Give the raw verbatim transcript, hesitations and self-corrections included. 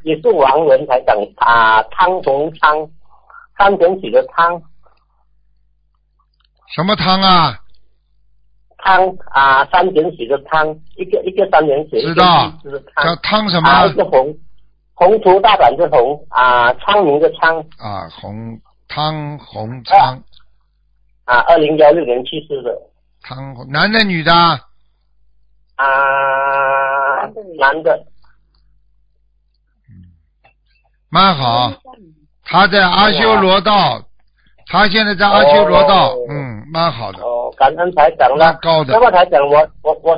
也是王文台长啊，汤洪昌，三点水的汤， 什么汤啊？ 汤啊，三点水的汤，一个一个三点水， 知道一个汤， 叫汤什么？ 啊，一个红，宏图大展的宏啊，昌明的昌啊，洪汤洪昌啊，二零幺六年去世的汤洪，男的女的？ 啊，男的。 蛮好，他在阿修罗道，他现在在阿修罗道， 哦、 嗯，蛮好的。 哦，感恩台长了。 蛮高的。 那么台长，我我我